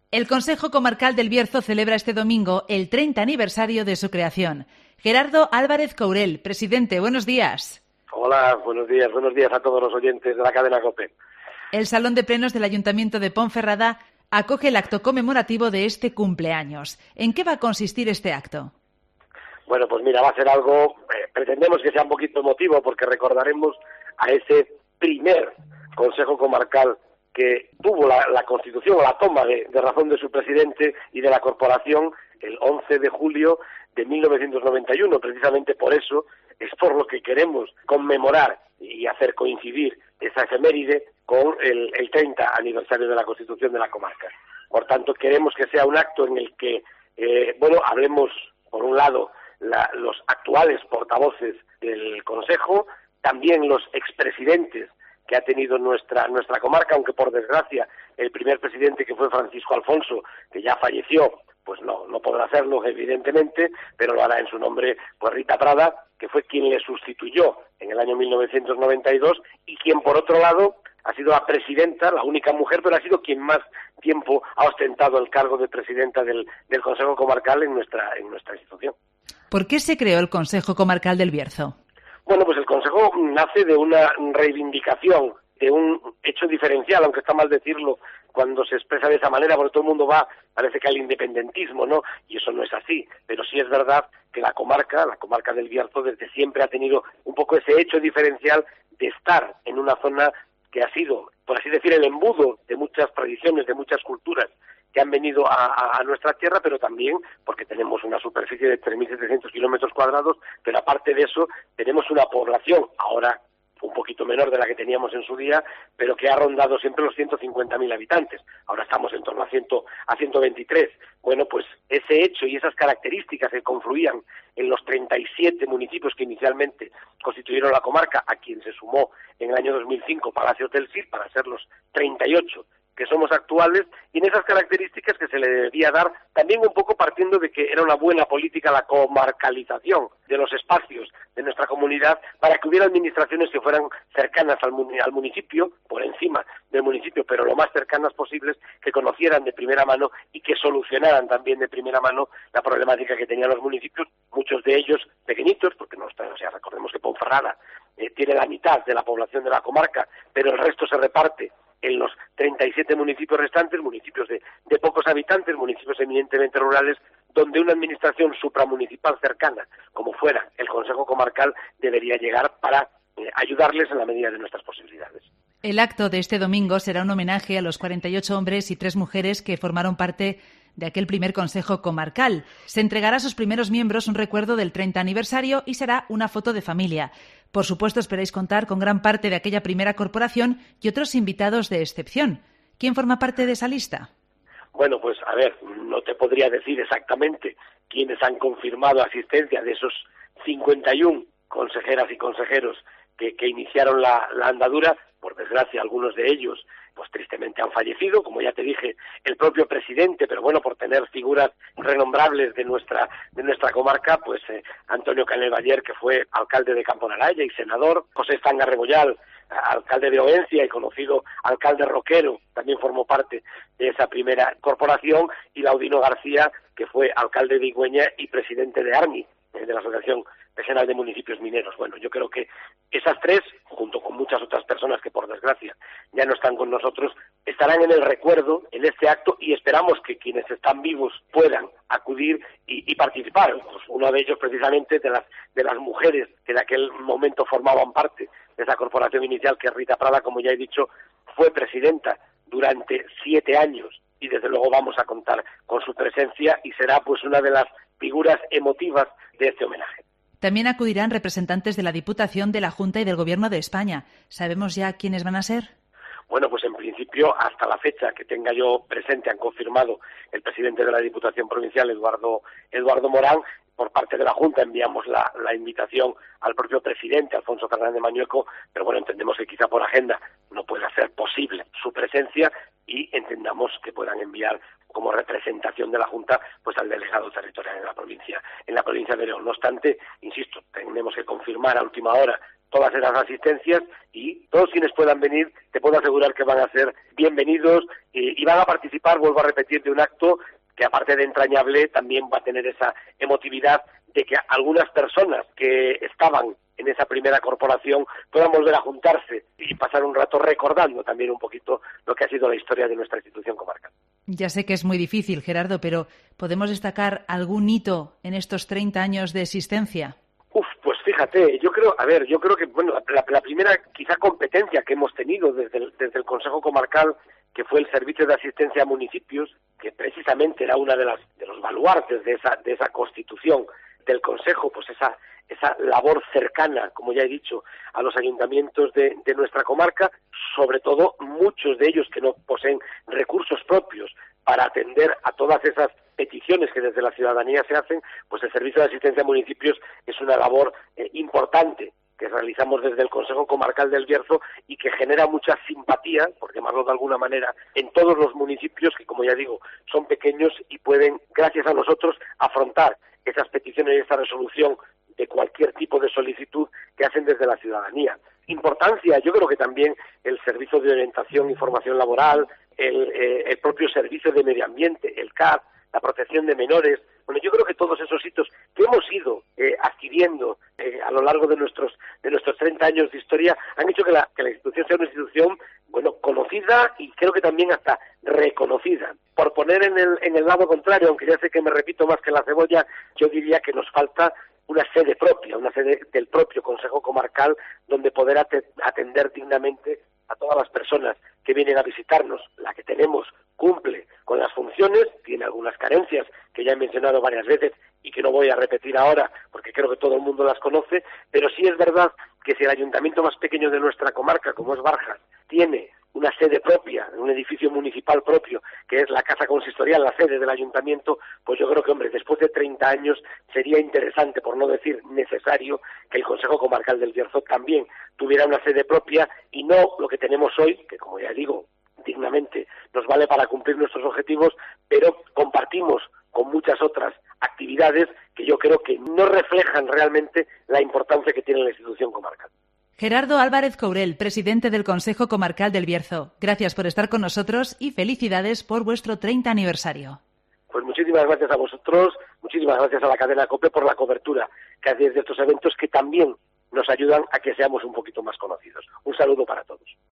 El Consejo Comarcal del Bierzo celebra este domingo el 30 aniversario de su creación. Gerardo Álvarez Courel, presidente, buenos días. Hola, buenos días a todos los oyentes de la cadena COPE. El Salón de Plenos del Ayuntamiento de Ponferrada acoge el acto conmemorativo de este cumpleaños. ¿En qué va a consistir este acto? Bueno, pues mira, va a ser algo, pretendemos que sea un poquito emotivo porque recordaremos a ese primer Consejo Comarcal que tuvo la constitución o la toma de razón de su presidente y de la corporación el 11 de julio de 1991. Precisamente por eso es por lo que queremos conmemorar y hacer coincidir esa efeméride con el 30 aniversario de la constitución de la comarca. Por tanto, queremos que sea un acto en el que, hablemos, por un lado, los actuales portavoces del Consejo, también los expresidentes que ha tenido nuestra comarca, aunque por desgracia el primer presidente, que fue Francisco Alfonso, que ya falleció, pues no podrá hacerlo evidentemente, pero lo hará en su nombre pues Rita Prada, que fue quien le sustituyó en el año 1992 y quien por otro lado ha sido la presidenta, la única mujer, pero ha sido quien más tiempo ha ostentado el cargo de presidenta del Consejo Comarcal en nuestra institución. ¿Por qué se creó el Consejo Comarcal del Bierzo? Bueno, pues el Consejo nace de una reivindicación, de un hecho diferencial, aunque está mal decirlo cuando se expresa de esa manera, porque todo el mundo parece que al independentismo, ¿no? Y eso no es así, pero sí es verdad que la comarca del Bierzo, desde siempre ha tenido un poco ese hecho diferencial de estar en una zona que ha sido, por así decir, el embudo de muchas tradiciones, de muchas culturas que han venido a nuestra tierra, pero también porque tenemos una superficie de 3.700 kilómetros cuadrados, pero aparte de eso tenemos una población, ahora un poquito menor de la que teníamos en su día, pero que ha rondado siempre los 150.000 habitantes. Ahora estamos en torno a 123. Bueno, pues ese hecho y esas características que confluían en los 37 municipios que inicialmente constituyeron la comarca, a quien se sumó en el año 2005 Palacio Hotel Cid, para ser los 38 que somos actuales, y en esas características que se le debía dar, también un poco partiendo de que era una buena política la comarcalización de los espacios de nuestra comunidad, para que hubiera administraciones que fueran cercanas al municipio, por encima del municipio, pero lo más cercanas posibles, que conocieran de primera mano y que solucionaran también de primera mano la problemática que tenían los municipios, muchos de ellos pequeñitos, porque recordemos que Ponferrada tiene la mitad de la población de la comarca, pero el resto se reparte en los 37 municipios restantes, municipios de pocos habitantes, municipios eminentemente rurales, donde una administración supramunicipal cercana, como fuera el Consejo Comarcal, debería llegar para ayudarles en la medida de nuestras posibilidades. El acto de este domingo será un homenaje a los 48 hombres y 3 mujeres que formaron parte de aquel primer Consejo Comarcal. Se entregará a sus primeros miembros un recuerdo del 30 aniversario y será una foto de familia. Por supuesto, esperáis contar con gran parte de aquella primera corporación y otros invitados de excepción. ¿Quién forma parte de esa lista? Bueno, pues a ver, no te podría decir exactamente quiénes han confirmado asistencia de esos 51 consejeras y consejeros que iniciaron la andadura. Por desgracia, algunos de ellos pues tristemente han fallecido, como ya te dije, el propio presidente, pero bueno, por tener figuras renombrables de nuestra comarca, pues Antonio Canel Baller, que fue alcalde de Campo Naraya y senador, José Estanga Rebollal, alcalde de Oencia y conocido alcalde roquero, también formó parte de esa primera corporación, y Laudino García, que fue alcalde de Igüeña y presidente de ARMI, de la Asociación Regional de Municipios Mineros. Bueno, yo creo que esas tres, junto con muchas otras personas que por desgracia ya no están con nosotros, estarán en el recuerdo, en este acto, y esperamos que quienes están vivos puedan acudir y participar. Pues uno de ellos precisamente de las mujeres que de aquel momento formaban parte de esa corporación inicial, que Rita Prada, como ya he dicho, fue presidenta durante 7 años, y desde luego vamos a contar con su presencia y será pues una de las figuras emotivas de este homenaje. También acudirán representantes de la Diputación, de la Junta y del Gobierno de España. ¿Sabemos ya quiénes van a ser? Bueno, pues en principio, hasta la fecha que tenga yo presente, han confirmado el presidente de la Diputación Provincial, Eduardo Morán. Por parte de la Junta enviamos la invitación al propio presidente, Alfonso Fernández Mañueco, pero bueno, entendemos que quizá por agenda no pueda ser posible su presencia, y entendamos que puedan enviar como representación de la Junta pues al delegado territorial en la provincia de León. No obstante, insisto, tenemos que confirmar a última hora todas esas asistencias y todos quienes puedan venir, te puedo asegurar que van a ser bienvenidos y van a participar, vuelvo a repetir, de un acto que aparte de entrañable también va a tener esa emotividad de que algunas personas que estaban en esa primera corporación puedan volver a juntarse y pasar un rato recordando también un poquito lo que ha sido la historia de nuestra institución comarcal. Ya sé que es muy difícil, Gerardo, pero ¿podemos destacar algún hito en estos 30 años de existencia? Pues fíjate, yo creo que bueno, la primera quizá competencia que hemos tenido desde el Consejo Comarcal, que fue el Servicio de Asistencia a Municipios, que precisamente era una de los baluartes de esa constitución del Consejo, pues esa labor cercana, como ya he dicho, a los ayuntamientos de nuestra comarca, sobre todo muchos de ellos que no poseen recursos propios para atender a todas esas peticiones que desde la ciudadanía se hacen, pues el Servicio de Asistencia a Municipios es una labor importante que realizamos desde el Consejo Comarcal del Bierzo y que genera mucha simpatía, por llamarlo de alguna manera, en todos los municipios que, como ya digo, son pequeños y pueden, gracias a nosotros, afrontar esas peticiones y esa resolución de cualquier tipo de solicitud que hacen desde la ciudadanía. Importancia, yo creo que también el Servicio de Orientación y Formación Laboral, el propio Servicio de Medio Ambiente, el CAD, la protección de menores. Bueno, yo creo que todos esos hitos que hemos ido adquiriendo a lo largo de nuestros 30 años de historia han hecho que la institución sea una institución, bueno, conocida y creo que también hasta reconocida. Por poner en el lado contrario, aunque ya sé que me repito más que la cebolla, yo diría que nos falta una sede propia, una sede del propio Consejo Comarcal, donde poder atender dignamente a todas las personas que vienen a visitarnos. La que tenemos cumple con las funciones, tiene algunas carencias que ya he mencionado varias veces y que no voy a repetir ahora porque creo que todo el mundo las conoce, pero sí es verdad que si el ayuntamiento más pequeño de nuestra comarca, como es Barjas, tiene una sede propia, un edificio municipal propio, que es la Casa Consistorial, la sede del ayuntamiento, pues yo creo que, hombre, después de 30 años sería interesante, por no decir necesario, que el Consejo Comarcal del Bierzo también tuviera una sede propia y no lo que tenemos hoy, que como ya digo, dignamente nos vale para cumplir nuestros objetivos, pero compartimos con muchas otras actividades que yo creo que no reflejan realmente la importancia que tiene la institución comarcal. Gerardo Álvarez Courel, presidente del Consejo Comarcal del Bierzo. Gracias por estar con nosotros y felicidades por vuestro 30 aniversario. Pues muchísimas gracias a vosotros, muchísimas gracias a la cadena COPE por la cobertura que hacéis de estos eventos que también nos ayudan a que seamos un poquito más conocidos. Un saludo para todos.